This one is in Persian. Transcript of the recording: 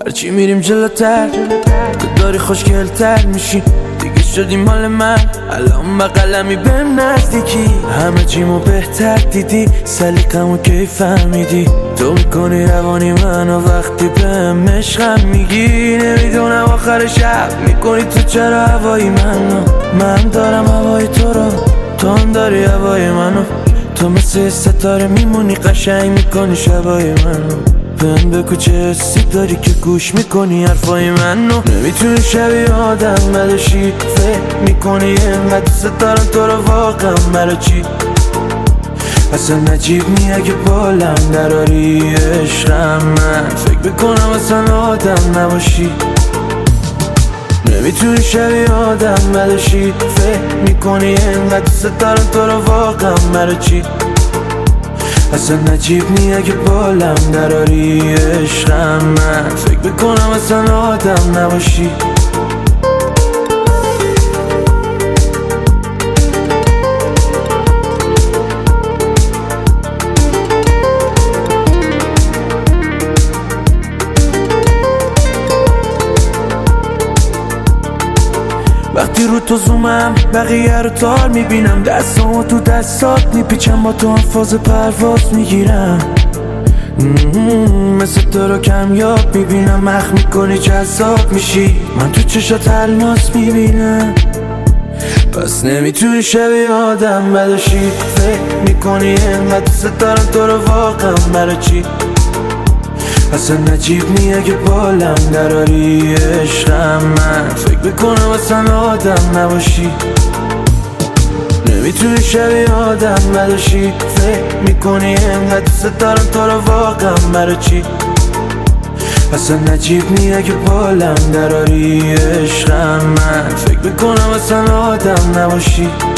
هرچی میریم جلوتر تو داری خوشگلتر میشی دیگه شدی مال من الان با قلمی بهم نزدیکی همه چیمو بهتر دیدی سلیقمو کی فهمیدی تو میکنی روانی منو وقتی بهم عشقم میگی نمیدونم آخر شب میکنی تو چرا هوای منو من دارم هوای تو رو تو هم داری هوای منو تو مثل ستاره میمونی قشنگ میکنی شبای منو بهم بگو چه حسی داری که گوش میکنی حرفای منو نمیتونی شبیه آدم بلشی فکر میکنی اینقدر دوست دارم تو رو واقعا برا چی اصلا نجیب نی اگه بالم دراری عشقم من فکر بکنم اصلا آدم نباشی نمیتونی شبیه آدم بلشی فکر میکنی اینقدر دوست دارم تو رو واقعا برا چی اصلا نجیب نی اگه بالم دراری عشقم من فکر بکنم اصلا آدم نباشی وقتی رو تو زومم بقیه رو تار میبینم دستامو تو دستات میپیچم با تو هم فاز پرواز میگیرم مثل تو رو کمیاب میبینم مخ میکنی جذاب میشی من تو چشات الماس میبینم پس نمیتونی شبیه آدم بلاشی فکر میکنی اینقدر دوست دارم تو رو واقعا برا چی اصلا نجیب نی اگه بالم دراری عشقم من فکر بکنم اصلا آدم نباشی نمیتونی شبیه آدم بلاشی فکر میکنی اینقدر دوست دارم تو رو واقعا برا چی اصلا نجیب نی اگه بالم دراری عشقم من فکر بکنم اصلا آدم نباشی